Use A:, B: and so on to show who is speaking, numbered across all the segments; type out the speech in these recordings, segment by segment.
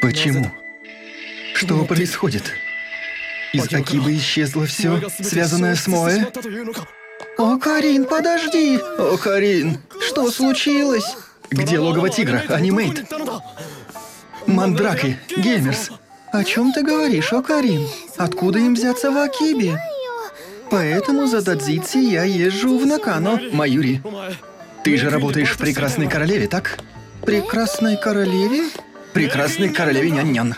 A: Почему? Что происходит? Из Акибы исчезло все, связанное с Моэ? О, Карин, подожди! О, Карин, что случилось? Где логово тигра, Анимейт? Мандраки, Геймерс. О чем ты говоришь, О, Карин? Откуда им взяться в Акибе? Поэтому за Дадзитси я езжу в Накано, Майюри. Ты же работаешь в Прекрасной Королеве, так? Прекрасной Королеве? Прекрасной Королеве Нянь-Нян.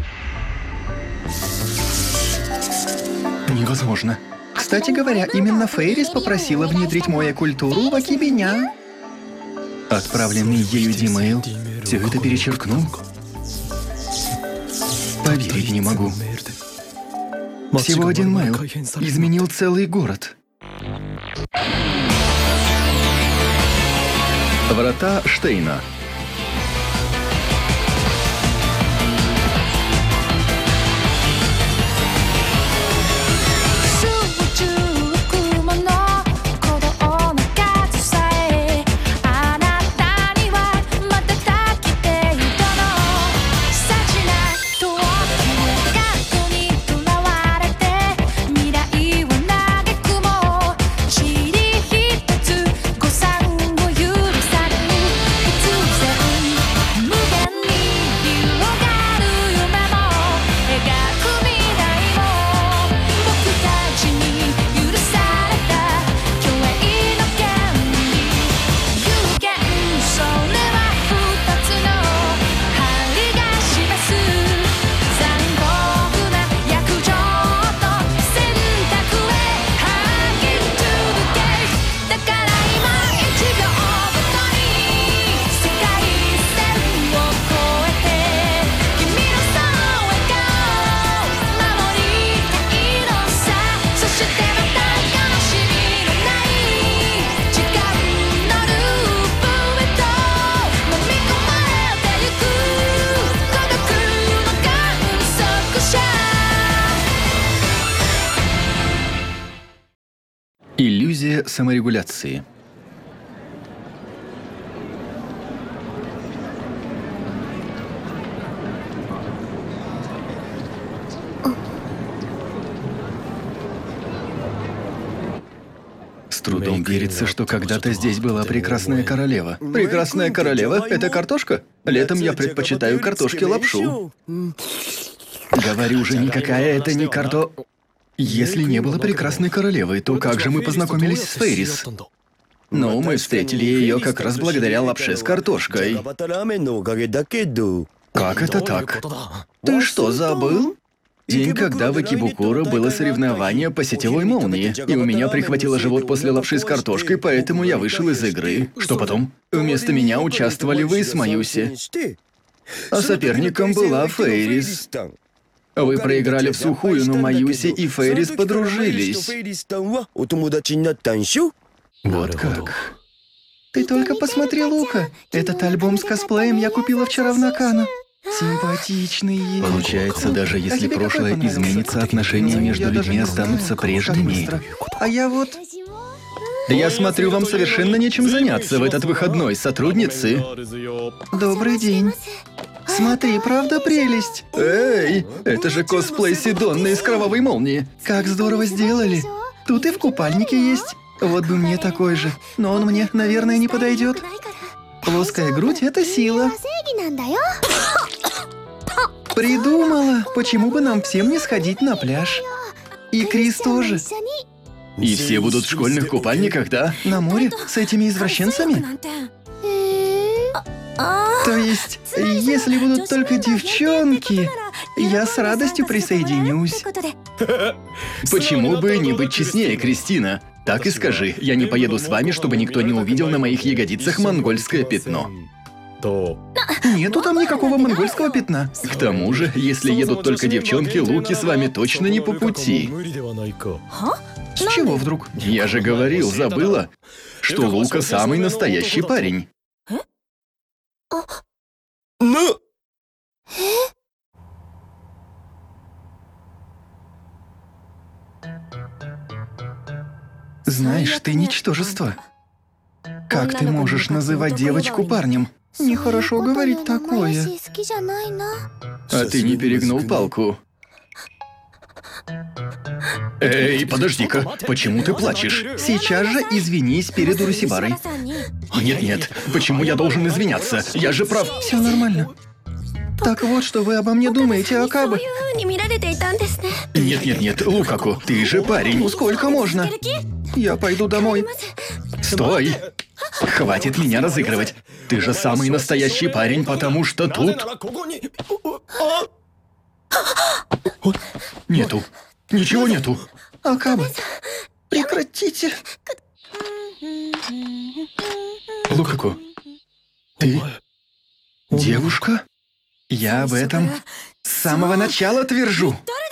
A: Невозможно. Кстати говоря, именно Фейрис попросила внедрить Моэ культуру в Акибиня. Отправленный ею Димейл все это перечеркнул. Поверить не могу. Всего один мейл изменил целый город. Врата Штейна. Иллюзия саморегуляции. С трудом верится, что когда-то здесь была Прекрасная Королева. Прекрасная Королева? Это картошка? Летом я предпочитаю картошке лапшу. Говорю же, никакая это не карто... Если не было Прекрасной Королевы, то как же мы познакомились с Фейрис? Ну, мы встретили ее как раз благодаря лапше с картошкой. Как это так? Ты что, забыл? День, когда в Икебукуро было соревнование по сетевой молнии, и у меня прихватило живот после лапши с картошкой, поэтому я вышел из игры. Что потом? Вместо меня участвовали вы с Маюси. А соперником была Фейрис. Вы проиграли в сухую, но Маюси и Фейрис подружились. Вот как. Ты только посмотри, Лука. Этот альбом с косплеем я купила вчера в Накано. Симпатичный. Получается, даже если прошлое изменится, отношения между людьми останутся прежними. А я вот... Я смотрю, вам совершенно нечем заняться в этот выходной, сотрудницы. Добрый день. Смотри, правда прелесть? Эй, это же косплей Сидонны из Кровавой Молнии. Как здорово сделали. Тут и в купальнике есть. Вот бы мне такой же. Но он мне, наверное, не подойдет. Плоская грудь – это сила. Придумала. Почему бы нам всем не сходить на пляж? И Крис тоже. И все будут в школьных купальниках, да? На море? С этими извращенцами? То есть, если будут только девчонки, я с радостью присоединюсь. Почему бы не быть честнее, Кристина? Так и скажи, я не поеду с вами, чтобы никто не увидел на моих ягодицах монгольское пятно. Нету там никакого монгольского пятна. К тому же, если едут только девчонки, Луки с вами точно не по пути. С чего вдруг? Я же говорил, забыла, что Лука самый настоящий парень. Ну? Знаешь, ты ничтожество. Как ты можешь называть девочку парнем? Нехорошо говорить такое. А ты не перегнул палку? Эй, подожди-ка, почему ты плачешь? Сейчас же извинись перед Урусибарой. Нет-нет, почему я должен извиняться? Я же прав. Все нормально. Так вот, что вы обо мне думаете, Акабе? Нет, Лукаку, ты же парень. Ну сколько можно? Я пойду домой. Стой! Хватит меня разыгрывать. Ты же самый настоящий парень, потому что тут... Нету. Ничего нету. Акабе, прекратите. Лукаку, ты девушка? Я об этом с самого начала твержу.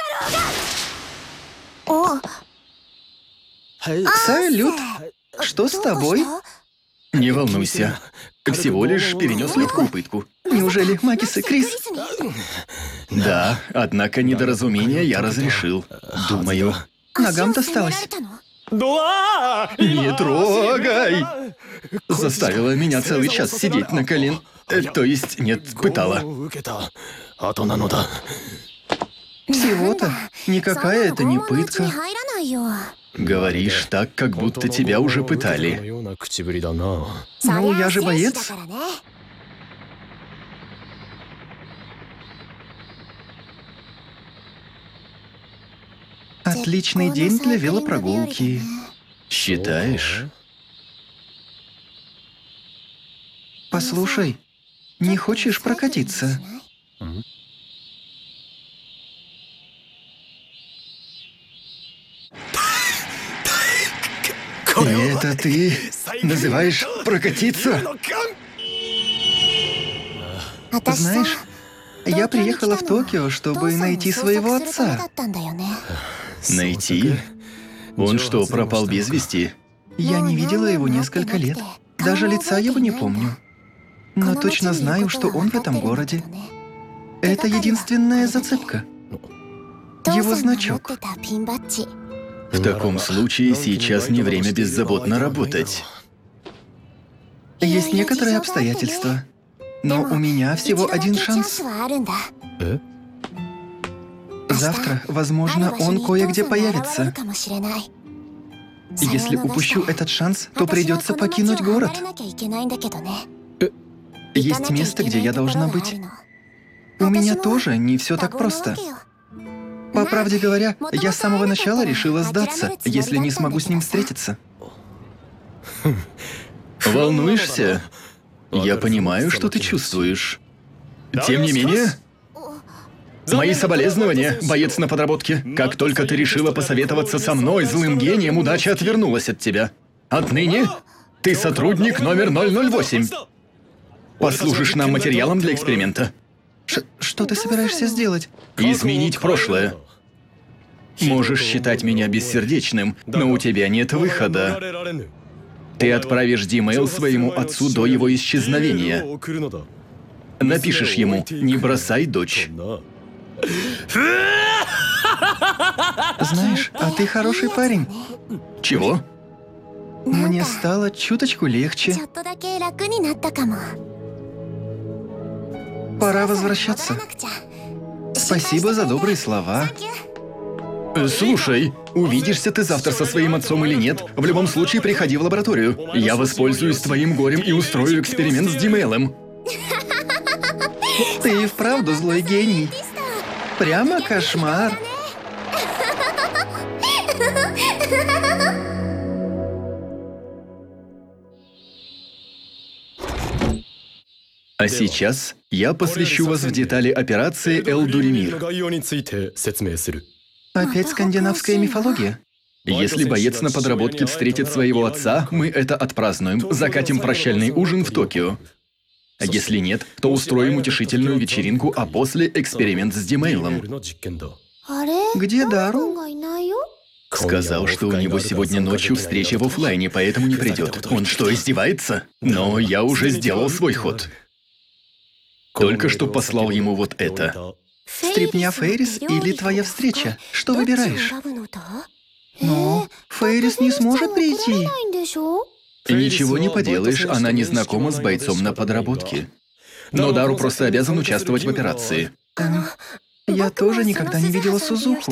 A: Салют. Что с тобой? Не волнуйся. Всего лишь перенес легкую пытку. Неужели Макис и Крис? Да, однако недоразумение я разрешил. Думаю, ногам досталось. Не трогай! Заставила меня целый час сидеть на колен. То есть, нет, пытала. Всего-то? Никакая это не пытка. Говоришь так, как будто тебя уже пытали. Ну, я же боец. Отличный день для велопрогулки. Считаешь? Послушай, не хочешь прокатиться? И это ты называешь прокатиться? Знаешь, я приехала в Токио, чтобы найти своего отца. Найти? Он что, пропал без вести? Я не видела его несколько лет. Даже лица его не помню. Но точно знаю, что он в этом городе. Это единственная зацепка. Его значок. В таком случае сейчас не время беззаботно работать. Есть некоторые обстоятельства, но у меня всего один шанс. Завтра, возможно, он кое-где появится. Если упущу этот шанс, то придется покинуть город. Есть место, где я должна быть. У меня тоже не все так просто. По правде говоря, я с самого начала решила сдаться, если не смогу с ним встретиться. Волнуешься? Я понимаю, что ты чувствуешь. Тем не менее... Мои соболезнования, боец на подработке. Как только ты решила посоветоваться со мной, злым гением, удача отвернулась от тебя. Отныне ты сотрудник номер 008. Послужишь нам материалом для эксперимента. Что ты собираешься сделать? Изменить прошлое. Можешь считать меня бессердечным, но у тебя нет выхода. Ты отправишь Димейл своему отцу до его исчезновения. Напишешь ему «Не бросай дочь». Знаешь, а ты хороший парень. Чего? Мне стало чуточку легче. Пора возвращаться. Спасибо за добрые слова. Слушай, увидишься ты завтра со своим отцом или нет, в любом случае приходи в лабораторию. Я воспользуюсь твоим горем и устрою эксперимент с Димейлом. Ты и вправду злой гений. Прямо кошмар. А сейчас я посвящу вас в детали операции Элдуримир. Опять скандинавская мифология? Если боец на подработке встретит своего отца, мы это отпразднуем, закатим прощальный ужин в Токио. А если нет, то устроим утешительную вечеринку, а после эксперимент с Димейлом. Где Дару? Сказал, что у него сегодня ночью встреча в офлайне, поэтому не придет. Он что, издевается? Но я уже сделал свой ход. Только что послал ему вот это. Стрипня Фейрис или твоя встреча? Что выбираешь? Но Фейрис не сможет прийти. Ничего не поделаешь, она не знакома с бойцом на подработке. Но Дару просто обязан участвовать в операции. Я тоже никогда не видела Сузуху.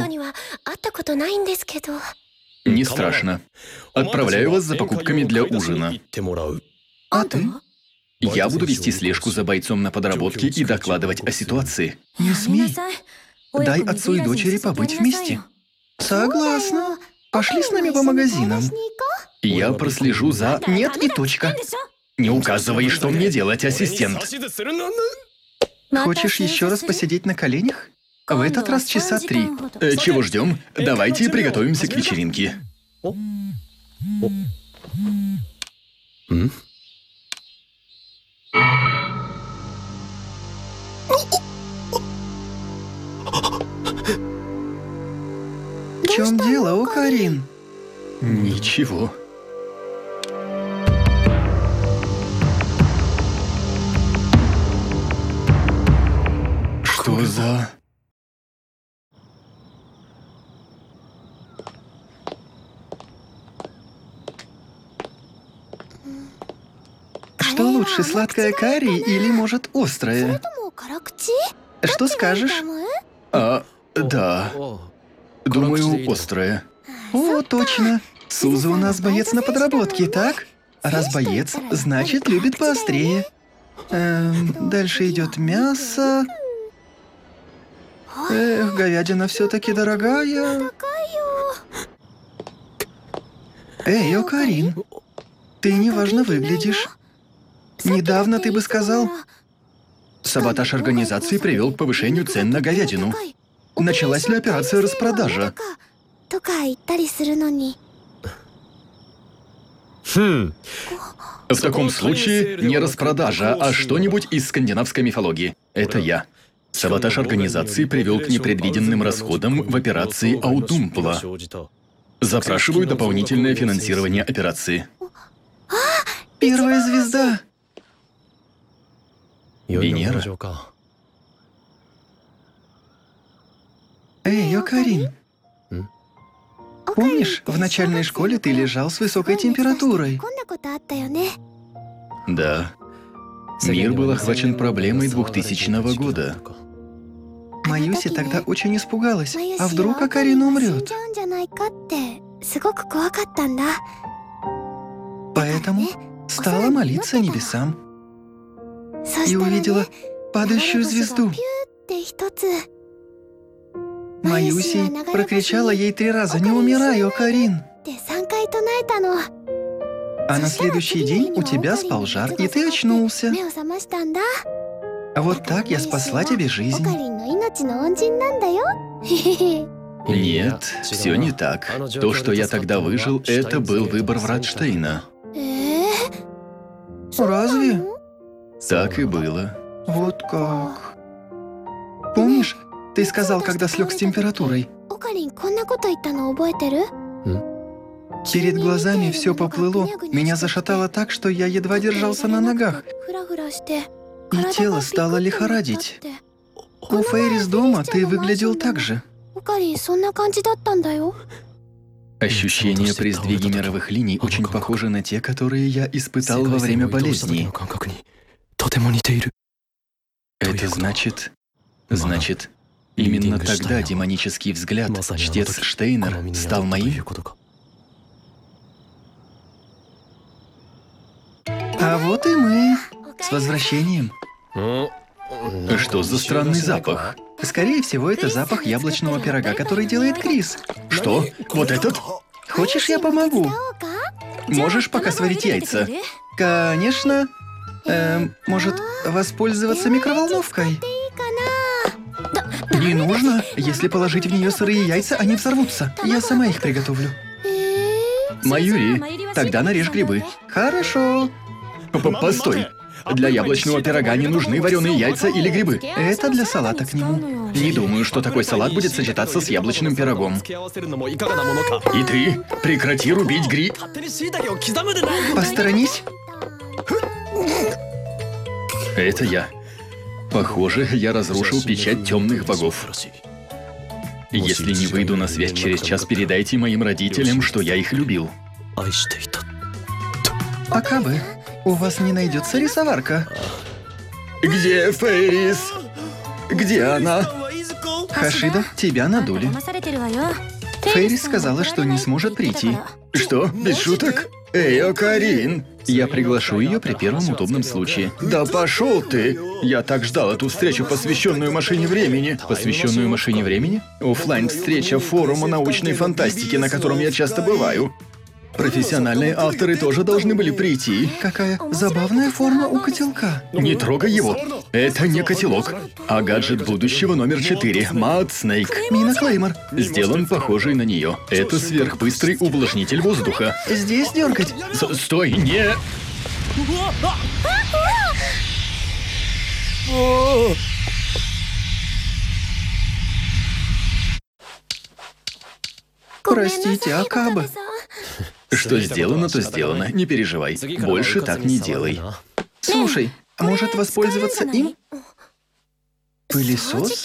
B: Не страшно. Отправляю вас за покупками для ужина.
A: А ты?
B: Я буду вести слежку за бойцом на подработке и докладывать о ситуации.
A: Не смей. Дай отцу и дочери побыть вместе. Согласна. Пошли с нами по магазинам.
B: Я прослежу за...
A: Нет и точка.
B: Не указывай, что мне делать, ассистент.
A: Хочешь еще раз посидеть на коленях? В этот раз часа 3.
B: Чего ждем? Давайте приготовимся к вечеринке.
A: В чем дело, Окарин?
B: Ничего. Что за...
A: Что лучше, сладкое карри или, может, острое? Что скажешь?
B: Да. Думаю, острое.
A: О, точно. Суза у нас боец на подработке, так? Раз боец, значит, любит поострее. Дальше идет мясо. Эх, говядина все-таки дорогая. Эй, Окарин, ты неважно выглядишь. Недавно ты бы сказал...
B: Саботаж организации привел к повышению цен на говядину. Началась ли операция распродажа? В таком случае не распродажа, а что-нибудь из скандинавской мифологии. Это я. Саботаж организации привел к непредвиденным расходам в операции Аудумпла. Запрашиваю дополнительное финансирование операции.
A: Первая звезда.
B: Венера.
A: Эй, Окарин. Помнишь, в начальной школе ты лежал с высокой температурой?
B: Да. Мир был охвачен проблемой 2000 года.
A: Маюси тогда очень испугалась. А вдруг Окарин умрет? Поэтому стала молиться небесам. И увидела падающую звезду. Маюси прокричала ей 3 раза: «Не умирай, Окарин!» А на следующий день у тебя спал жар, и ты очнулся. Вот так я спасла тебе жизнь.
B: Нет, все не так. То, что я тогда выжил, это был выбор Вратштейна.
A: Разве?
B: Так и было.
A: Вот как. Помнишь, ты сказал, когда слег с температурой? Перед глазами все поплыло, меня зашатало так, что я едва держался на ногах. И тело стало лихорадить. У Фейрис дома ты выглядел так же.
B: Ощущения при сдвиге мировых линий очень похожи на те, которые я испытал во время болезни. Это значит... именно тогда демонический взгляд, чтец Штейнер, стал моим?
A: А вот и мы. С возвращением.
B: Что за странный запах?
A: Скорее всего, это запах яблочного пирога, который делает Крис.
B: Что? Вот этот?
A: Хочешь, я помогу?
B: Можешь пока сварить яйца?
A: Конечно. Может, воспользоваться микроволновкой? Не нужно. Если положить в нее сырые яйца, они взорвутся. Я сама их приготовлю.
B: Маюри, тогда нарежь грибы.
A: Хорошо.
B: Постой. Для яблочного пирога не нужны вареные яйца или грибы.
A: Это для салата к нему.
B: Не думаю, что такой салат будет сочетаться с яблочным пирогом. И ты прекрати рубить гриб.
A: Посторонись.
B: Это я. Похоже, я разрушил печать темных богов. Если не выйду на связь через час, передайте моим родителям, что я их любил. Где она?
A: Хашида, тебя надули. Фейрис сказала, что не сможет прийти.
B: Что? Без шуток? Эй, Окарин!
A: Я приглашу ее при первом удобном случае.
B: Да пошел ты! Я так ждал эту встречу, посвященную машине времени.
A: Посвященную машине времени?
B: Оффлайн-встреча форума научной фантастики, на котором я часто бываю. Профессиональные авторы тоже должны были прийти.
A: Какая забавная форма у котелка.
B: Не трогай его. Это не котелок, а гаджет будущего номер 4. Мад Снейк.
A: Мина Клеймор.
B: Сделан похожий на нее. Это сверхбыстрый увлажнитель воздуха.
A: Здесь дергать.
B: Стой, не...
A: Простите, Акаба.
B: Что сделано, то сделано. Не переживай. Больше так не делай.
A: Слушай, может воспользоваться им? Пылесос?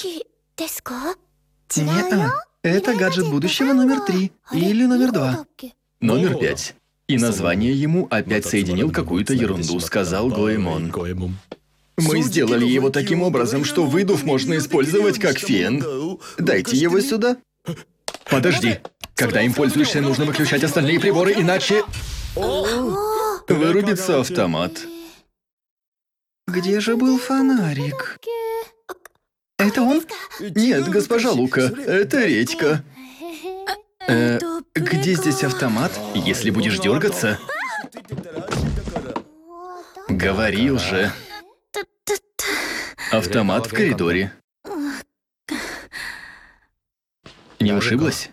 A: Не-а. Это гаджет будущего номер 3 или номер 2.
B: Номер 5. И название ему опять соединил какую-то ерунду, сказал Гоэмон. Мы сделали его таким образом, что выдув можно использовать как фен. Дайте его сюда. Подожди. Когда им пользуешься, нужно выключать остальные приборы, иначе... Вырубится автомат.
A: Где же был фонарик?
B: Это он? Нет, госпожа Лука, это Редька. Где здесь автомат? Если будешь дергаться... Говорил же. Автомат в коридоре. Не ушиблась?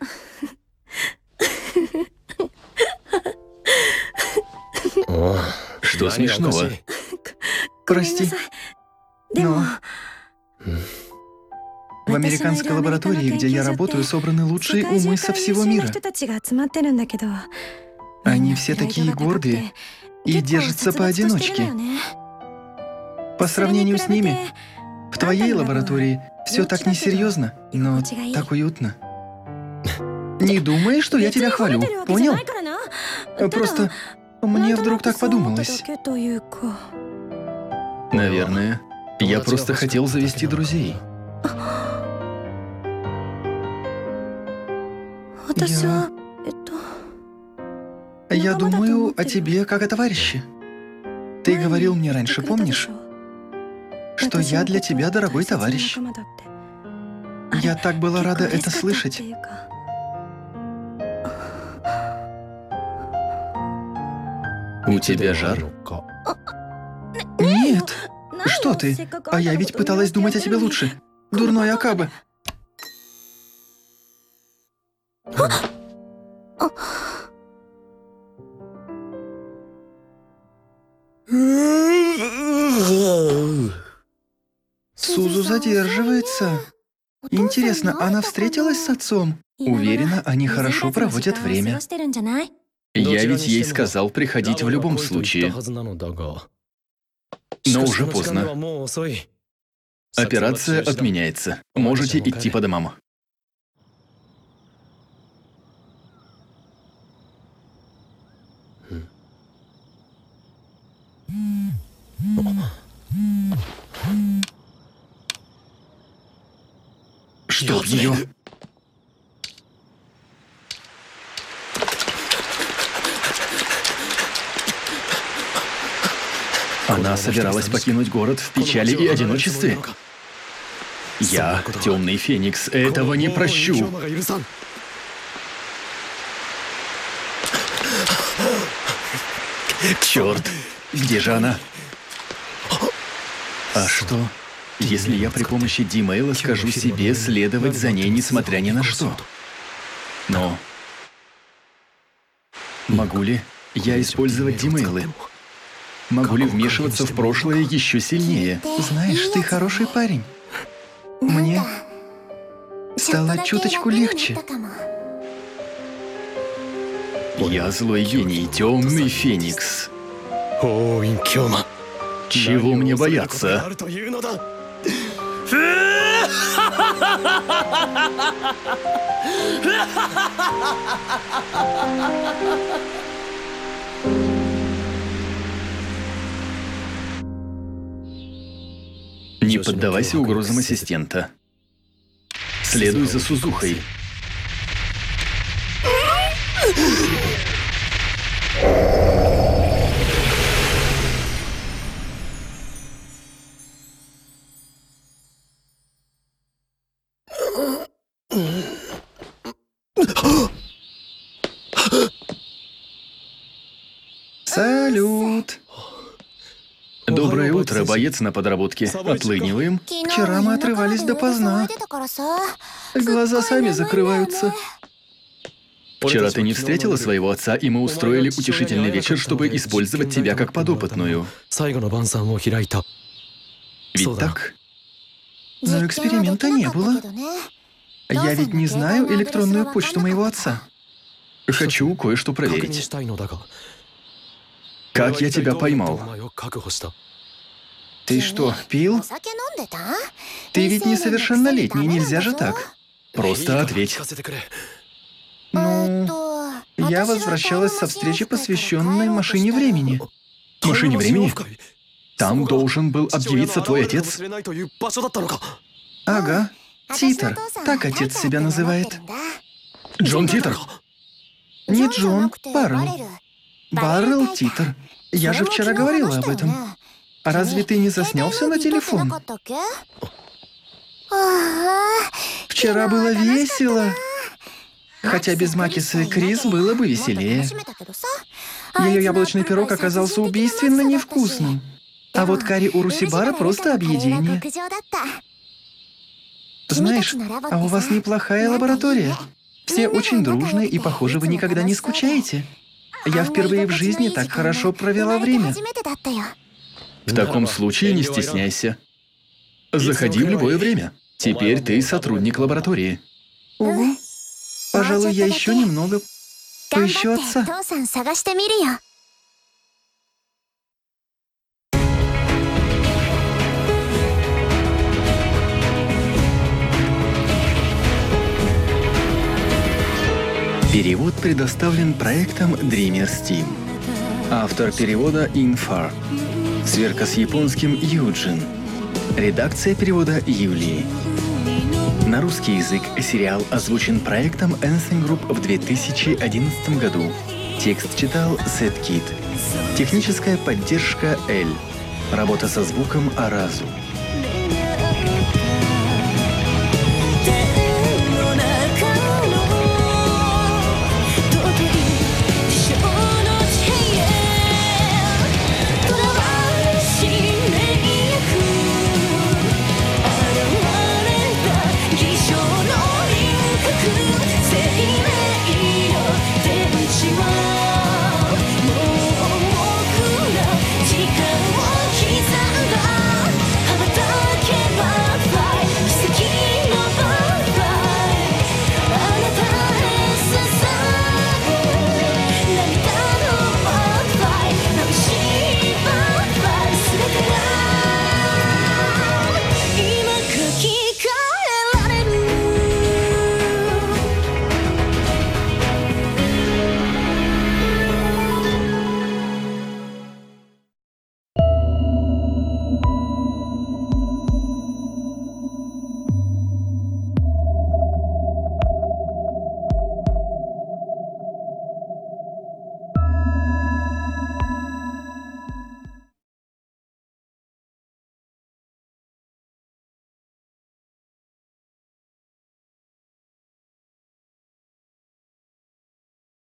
B: Что смешного?
A: Прости. Но... В американской лаборатории, где я работаю, собраны лучшие умы со всего мира. Они все такие гордые и держатся поодиночке. По сравнению с ними, в твоей лаборатории все так несерьезно, но так уютно. Не думай, что я тебя хвалю, понял? Просто мне вдруг так подумалось.
B: Наверное, я просто хотел завести друзей.
A: Я думаю о тебе как о товарище. Ты говорил мне раньше, помнишь? Что я для тебя дорогой товарищ. Я так была рада это слышать.
B: У тебя жар?
A: Нет. Что ты? А я ведь пыталась думать о тебе лучше. Дурной Акаба. Сузу задерживается. Интересно, она встретилась с отцом? Уверена, они хорошо проводят время.
B: Я ведь ей сказал приходить в любом случае. Но уже поздно. Операция отменяется. Можете идти по домам. Чтоб ее... Она собиралась покинуть город в печали и одиночестве. Я, Темный Феникс, этого не прощу. Черт, где же она? А что, если я при помощи Димейла скажу себе следовать за ней, несмотря ни на что? Но... Могу ли я использовать Димейлы? Могу ли вмешиваться в прошлое еще сильнее?
A: Знаешь, ты хороший парень. Мне стало чуточку легче.
B: Я злой гений, Темный Феникс. Чего мне бояться? Не поддавайся угрозам ассистента. Следуй за Сузухой.
A: Салют.
B: Доброе утро, боец на подработке. Отлыниваем.
A: Вчера мы отрывались допоздна. Глаза сами закрываются.
B: Вчера ты не встретила своего отца, и мы устроили утешительный вечер, чтобы использовать тебя как подопытную. Ведь так?
A: Но эксперимента не было. Я ведь не знаю электронную почту моего отца.
B: Хочу кое-что проверить. Как я тебя поймал?
A: Ты что, пил? Ты ведь несовершеннолетний, нельзя же так.
B: Просто ответь.
A: Ну, я возвращалась со встречи, посвященной машине времени.
B: Машине времени? Там должен был объявиться твой отец?
A: Ага, Титер, так отец себя называет.
B: Джон Титер?
A: Не Джон, Баррелл. Баррелл Титер. Я же вчера говорила об этом. А разве ты не заснял все на телефон? Вчера было весело. Хотя без Макиса и Крис было бы веселее. Ее яблочный пирог оказался убийственно невкусным. А вот карри Урусибара просто объедение. Знаешь, а у вас неплохая лаборатория. Все очень дружные, и, похоже, вы никогда не скучаете. Я впервые в жизни так хорошо провела время.
B: В таком случае не стесняйся. Заходи в любое время. Теперь ты сотрудник лаборатории.
A: Угу. Пожалуй, я еще немного поищу отца.
B: Перевод предоставлен проектом Dreamers Team. Автор перевода Инфар. Сверка с японским Юджин. Редакция перевода Юлии. На русский язык сериал озвучен проектом Anything Group в 2011 году. Текст читал Сет Кит. Техническая поддержка L. Работа со звуком Аразу.